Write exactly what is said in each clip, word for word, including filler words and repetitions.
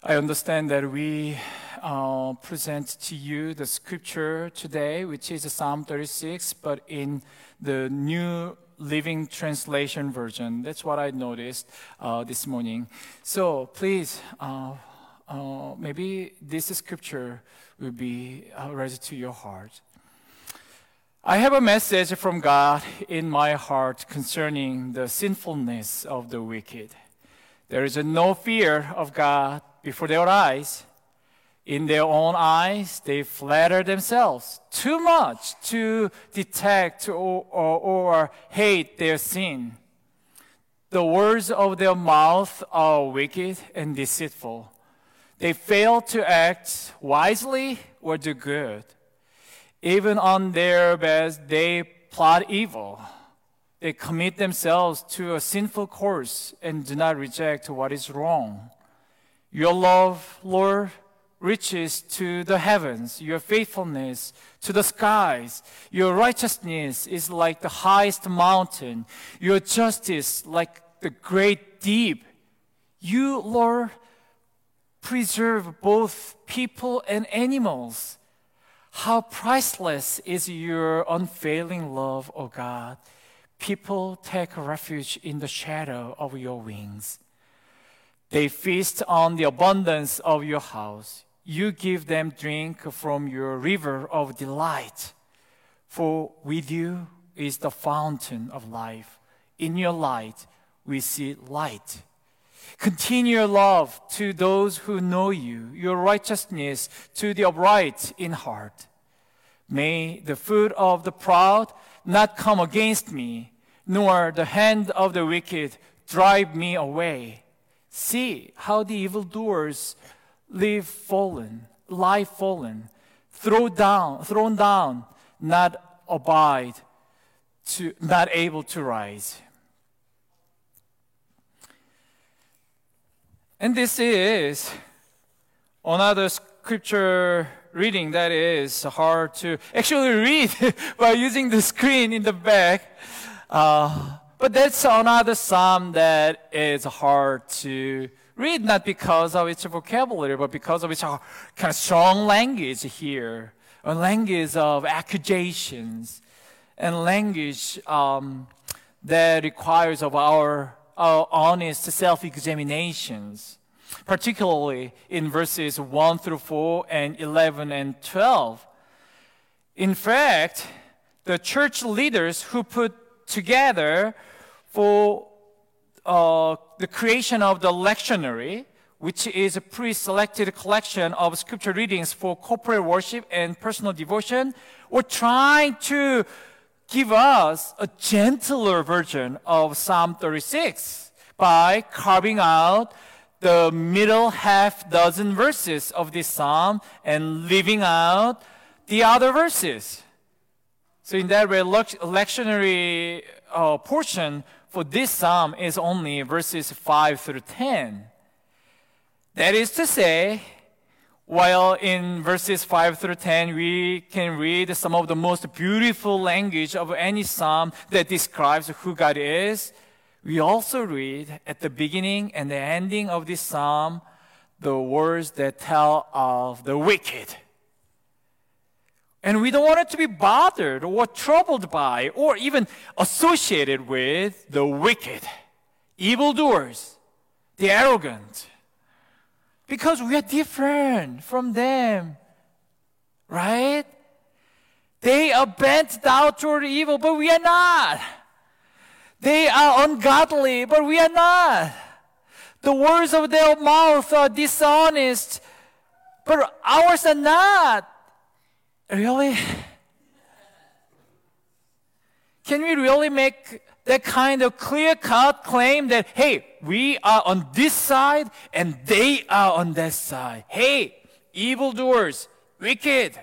I understand that we uh, present to you the scripture today, which is Psalm thirty-six, but in the New Living Translation version. That's what I noticed uh, this morning. So please, uh, uh, maybe this scripture will be uh, read to your heart. I have a message from God in my heart concerning the sinfulness of the wicked. There is no fear of God before their eyes. In their own eyes, they flatter themselves too much to detect or, or, or hate their sin. The words of their mouth are wicked and deceitful. They fail to act wisely or do good. Even on their beds, they plot evil. They commit themselves to a sinful course and do not reject what is wrong. Your love, Lord, reaches to the heavens, your faithfulness to the skies. Your righteousness is like the highest mountain, your justice like the great deep. You, Lord, preserve both people and animals. How priceless is your unfailing love, O God. People take refuge in the shadow of your wings. They feast on the abundance of your house. You give them drink from your river of delight. For with you is the fountain of life. In your light we see light. Continue your love to those who know you, your righteousness to the upright in heart. May the foot of the proud not come against me, nor the hand of the wicked drive me away. See how the evildoers live fallen, lie fallen, thrown down, thrown down, not abide, to not able to rise. And this is another scripture reading that is hard to actually read by using the screen in the back. Uh, but that's another psalm that is hard to read, not because of its vocabulary, but because of its kind of strong language here, a language of accusations, and language um, that requires of our, our honest self-examinations, particularly in verses one through four and eleven and twelve. In fact, the church leaders who put together for uh, the creation of the lectionary, which is a pre-selected collection of scripture readings for corporate worship and personal devotion, were trying to give us a gentler version of Psalm thirty-six by carving out the middle half dozen verses of this psalm and leaving out the other verses. So in that way, lectionary uh, portion for this psalm is only verses five through ten. That is to say, while in verses five through ten we can read some of the most beautiful language of any psalm that describes who God is, we also read at the beginning and the ending of this psalm the words that tell of the wicked. And we don't want it to be bothered or troubled by or even associated with the wicked, evildoers, the arrogant. Because we are different from them, right? They are bent down toward evil, but we are not. They are ungodly, but we are not. The words of their mouth are dishonest, but ours are not. Really? Can we really make that kind of clear-cut claim that, hey, we are on this side and they are on that side? Hey, evildoers, wicked.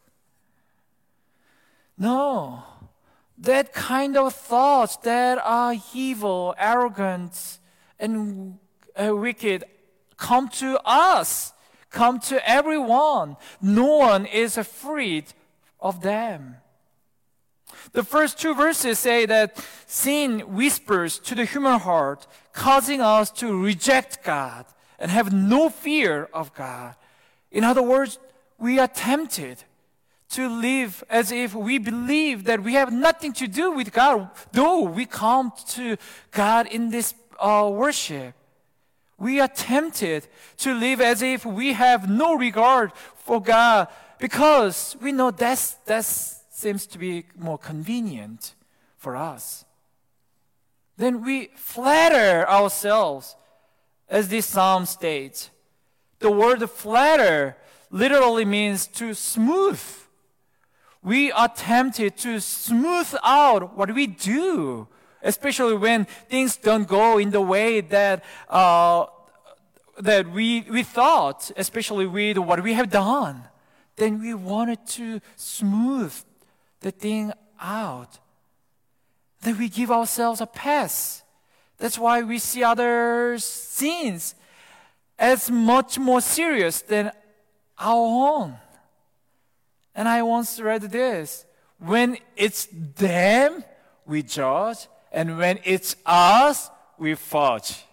No. That kind of thoughts that are evil, arrogant, and uh, wicked come to us, come to everyone. No one is freed of them. The first two verses say that sin whispers to the human heart, causing us to reject God and have no fear of God. In other words, we are tempted to live as if we believe that we have nothing to do with God, though we come to God in this uh, worship. We are tempted to live as if we have no regard for God because we know that's, that seems to be more convenient for us. Then we flatter ourselves, as this psalm states. The word flatter literally means to smooth. We are tempted to smooth out what we do, especially when things don't go in the way that uh, that we we thought, especially with what we have done. Then we wanted to smooth the thing out. Then we give ourselves a pass. That's why we see other sins as much more serious than our own. And I once read this: when it's them, we judge, and when it's us, we fudge.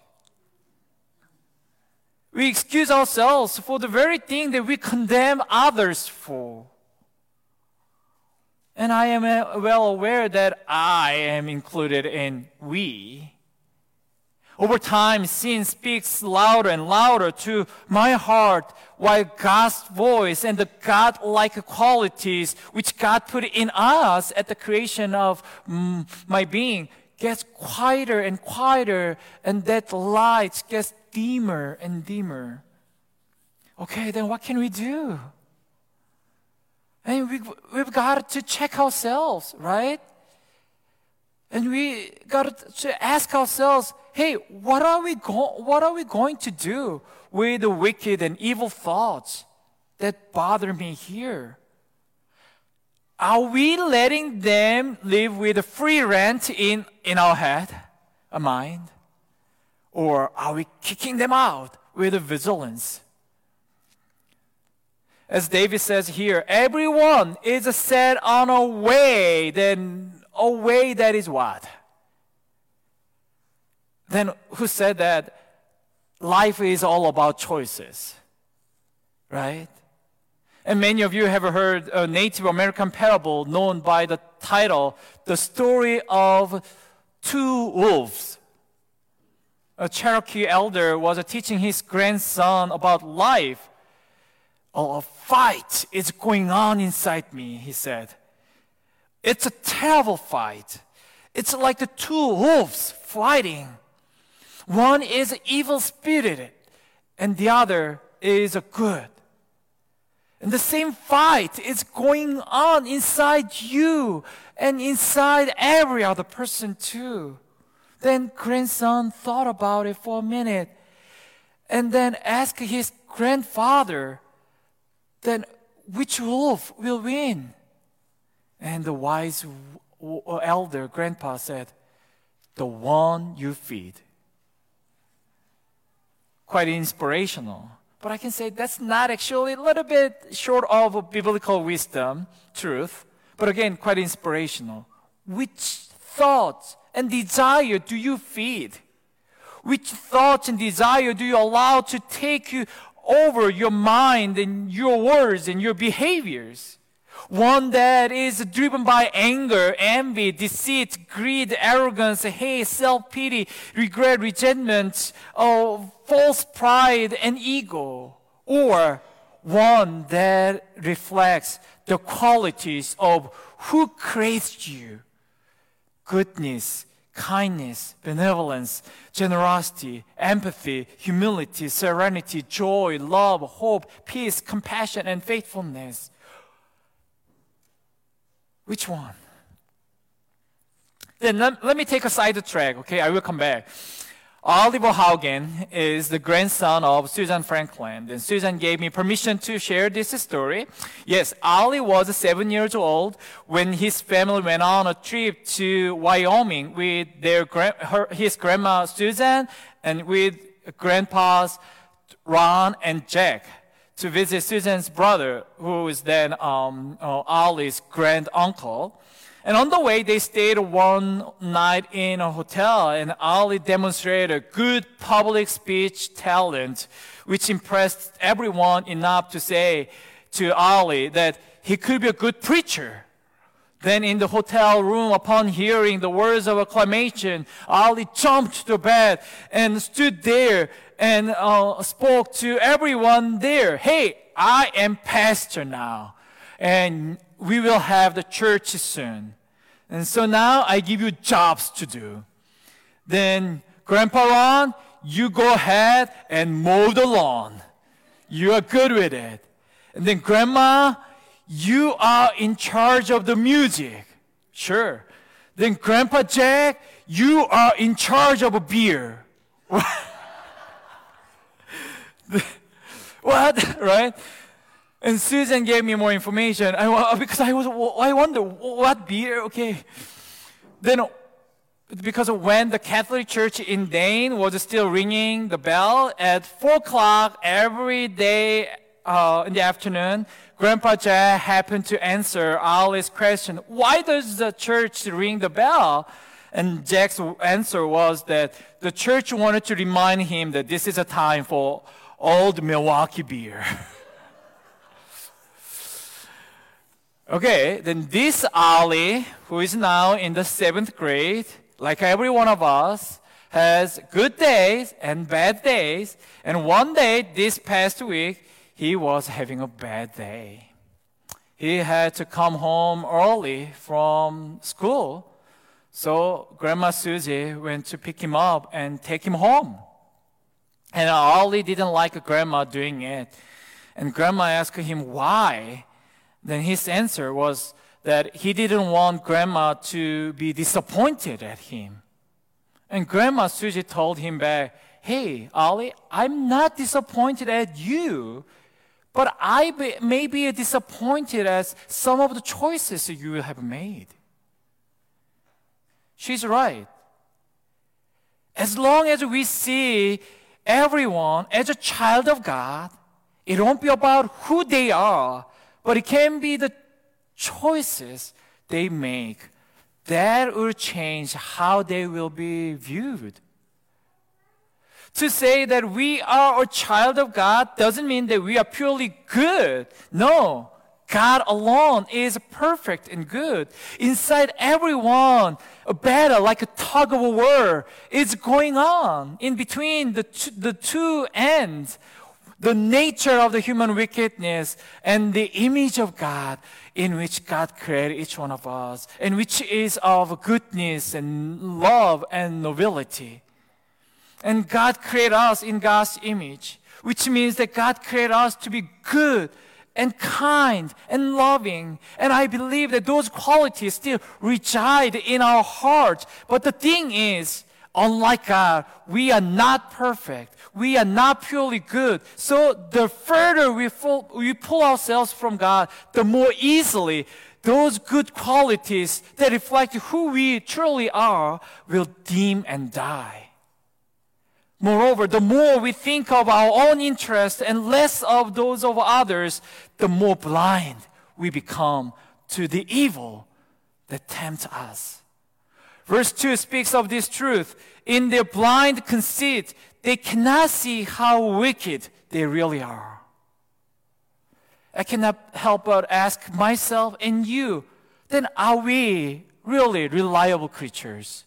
We excuse ourselves for the very thing that we condemn others for. And I am well aware that I am included in we. Over time, sin speaks louder and louder to my heart, while God's voice and the God-like qualities which God put in us at the creation of mm, my being gets quieter and quieter, and that light gets dimmer and dimmer. Okay, then what can we do? And we, we've got to check ourselves, right? And we got to ask ourselves, hey, what are we go- what are we going to do with the wicked and evil thoughts that bother me here? Are we letting them live with a free rent in, in our head, a mind? Or are we kicking them out with a vigilance? As David says here, everyone is set on a way, then a way that is what? Then who said that life is all about choices, right? And many of you have heard a Native American parable known by the title, The Story of Two Wolves. A Cherokee elder was teaching his grandson about life. Oh, a fight is going on inside me, he said. It's a terrible fight. It's like the two wolves fighting. One is evil-spirited, and the other is a good. And the same fight is going on inside you and inside every other person too. Then grandson thought about it for a minute and then asked his grandfather, then which wolf will win? And the wise elder grandpa said, the one you feed. Quite inspirational. But I can say that's not actually a little bit short of biblical wisdom, truth, but again, quite inspirational. Which thoughts and desire do you feed? Which thoughts and desire do you allow to take you over your mind and your words and your behaviors? One that is driven by anger, envy, deceit, greed, arrogance, hate, self-pity, regret, resentment, uh, false pride, and ego. Or one that reflects the qualities of who creates you. Goodness, kindness, benevolence, generosity, empathy, humility, serenity, joy, love, hope, peace, compassion, and faithfulness. Which one? Then let, let me take a side track, okay? I will come back. Oliver Haugen is the grandson of Susan Franklin. And Susan gave me permission to share this story. Yes, Ollie was seven years old when his family went on a trip to Wyoming with their her, his grandma Susan and with grandpas Ron and Jack to visit Susan's brother, who is then um, uh, Ollie's grand uncle. And on the way, they stayed one night in a hotel, and Ali demonstrated a good public speech talent, which impressed everyone enough to say to Ali that he could be a good preacher. Then in the hotel room, upon hearing the words of acclamation, Ali jumped to bed and stood there and uh, spoke to everyone there. Hey, I am pastor now, and we will have the church soon. And so now I give you jobs to do. Then, Grandpa Ron, you go ahead and mow the lawn. You are good with it. And then, Grandma, you are in charge of the music. Sure. Then, Grandpa Jack, you are in charge of a beer. What? Right? And Susan gave me more information. I, because I was, I wonder, what beer? Okay. Then, because of when the Catholic Church in Dane was still ringing the bell at four o'clock every day uh, in the afternoon, Grandpa Jack happened to answer Ali's question, why does the church ring the bell? And Jack's answer was that the church wanted to remind him that this is a time for old Milwaukee beer. Okay, then this Ali, who is now in the seventh grade, like every one of us, has good days and bad days. And one day, this past week, he was having a bad day. He had to come home early from school. So Grandma Susie went to pick him up and take him home. And Ali didn't like Grandma doing it. And Grandma asked him why. Then his answer was that he didn't want Grandma to be disappointed at him. And Grandma Susie told him back, hey, Ali, I'm not disappointed at you, but I be, may be disappointed at some of the choices you have made. She's right. As long as we see everyone as a child of God, it won't be about who they are, but it can be the choices they make that will change how they will be viewed. To say that we are a child of God doesn't mean that we are purely good. No, God alone is perfect and good. Inside everyone, a battle like a tug of war is going on in between the two, the two ends. The nature of the human wickedness and the image of God in which God created each one of us, and which is of goodness and love and nobility. And God created us in God's image, which means that God created us to be good and kind and loving. And I believe that those qualities still reside in our hearts. But the thing is, unlike God, we are not perfect. We are not purely good. So the further we pull, we pull ourselves from God, the more easily those good qualities that reflect who we truly are will dim and die. Moreover, the more we think of our own interests and less of those of others, the more blind we become to the evil that tempts us. Verse two speaks of this truth. In their blind conceit, they cannot see how wicked they really are. I cannot help but ask myself and you, then are we really reliable creatures?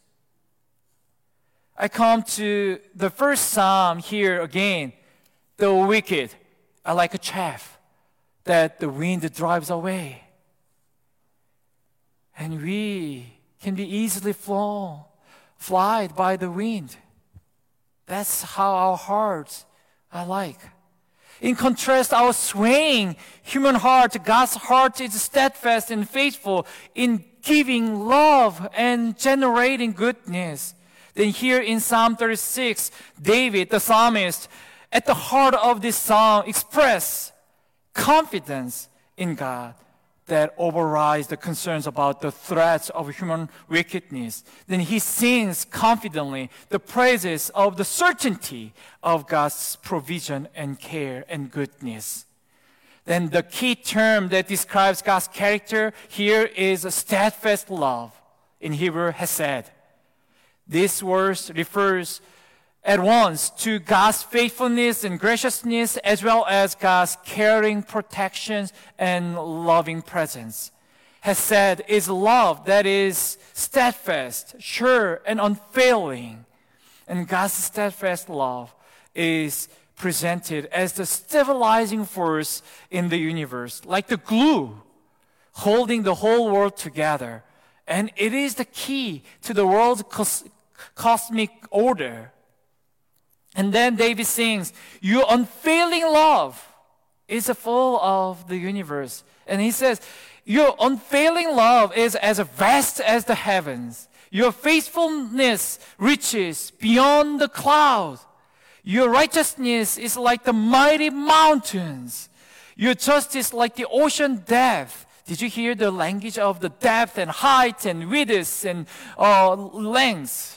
I come to the first psalm here again. The wicked are like a chaff that the wind drives away. And we can be easily flown, flied by the wind. That's how our hearts are like. In contrast, our swaying human heart, God's heart is steadfast and faithful in giving love and generating goodness. Then here in Psalm thirty-six, David, the psalmist, at the heart of this psalm express confidence in God that overrides the concerns about the threats of human wickedness. Then he sings confidently the praises of the certainty of God's provision and care and goodness. then the key term that describes God's character here is a steadfast love. In Hebrew, hesed. This verse refers at once to God's faithfulness and graciousness, as well as God's caring protection and loving presence. Hesed is love that is steadfast, sure, and unfailing. And God's steadfast love is presented as the stabilizing force in the universe, like the glue holding the whole world together. And it is the key to the world's cos- cosmic order. And then David sings, your unfailing love is full of the universe. And he says, your unfailing love is as vast as the heavens. Your faithfulness reaches beyond the clouds. Your righteousness is like the mighty mountains. Your justice like the ocean depth. Did you hear the language of the depth and height and width and uh, length?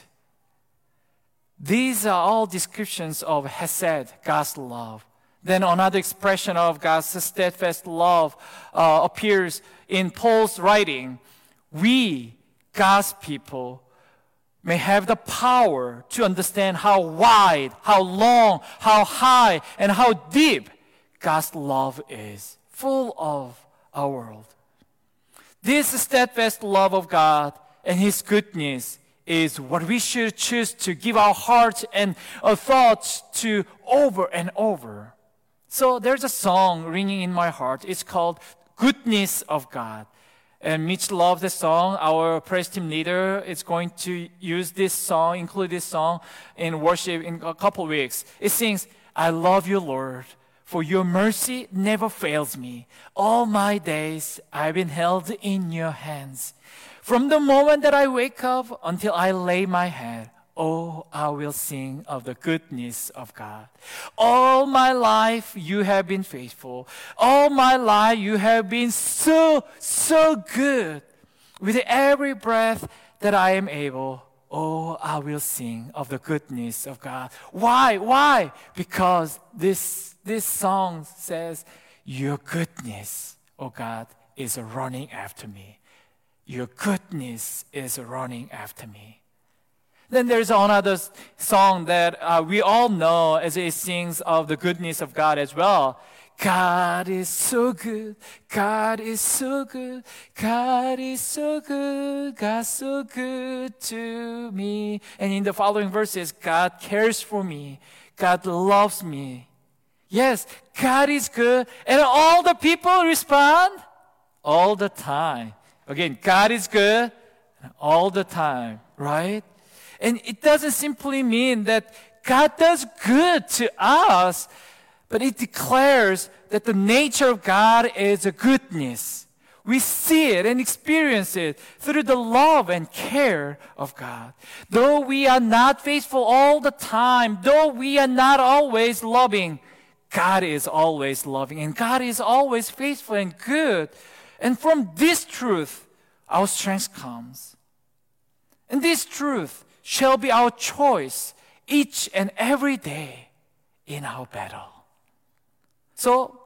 These are all descriptions of Hesed, God's love. Then another expression of God's steadfast love uh, appears in Paul's writing. We, God's people, may have the power to understand how wide, how long, how high, and how deep God's love is, full of our world. This steadfast love of God and His goodness is what we should choose to give our hearts and our thoughts to over and over. So there's a song ringing in my heart. It's called Goodness of God. And Mitch loves the song. Our praise team leader is going to use this song, include this song in worship in a couple weeks. It sings, I love you, Lord, for your mercy never fails me. All my days I've been held in your hands. From the moment that I wake up until I lay my head, oh, I will sing of the goodness of God. All my life you have been faithful. All my life you have been so, so good. With every breath that I am able, oh, I will sing of the goodness of God. Why? Why? Because this, this song says, your goodness, oh God, is running after me. Your goodness is running after me. Then there's another song that uh, we all know as it sings of the goodness of God as well. God is so good. God is so good. God is so good. God's so good to me. And in the following verses, God cares for me. God loves me. Yes, God is good. And all the people respond all the time. Again, God is good all the time, right? And it doesn't simply mean that God does good to us, but it declares that the nature of God is a goodness. We see it and experience it through the love and care of God. Though we are not faithful all the time, though we are not always loving, God is always loving and God is always faithful and good. And from this truth, our strength comes. And this truth shall be our choice each and every day in our battle. So,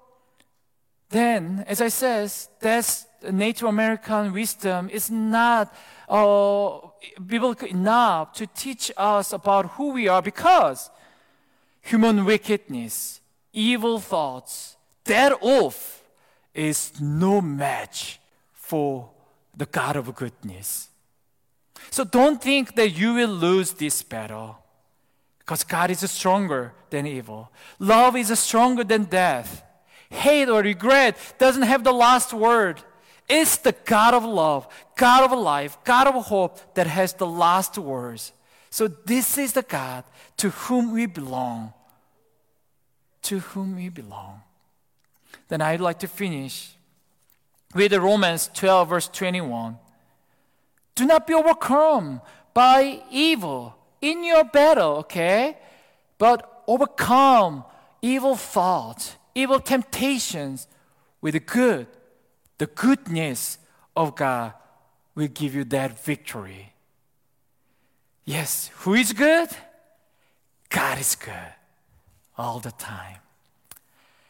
then, as I said, that's Native American wisdom is not uh, biblical enough to teach us about who we are because human wickedness, evil thoughts, that oath is no match for the God of goodness. So don't think that you will lose this battle because God is stronger than evil. Love is stronger than death. Hate or regret doesn't have the last word. It's the God of love, God of life, God of hope that has the last words. So this is the God to whom we belong. To whom we belong. Then I'd like to finish with Romans twelve, verse twenty-one. Do not be overcome by evil in your battle, okay? But overcome evil thoughts, evil temptations with good. The goodness of God will give you that victory. Yes, who is good? God is good all the time.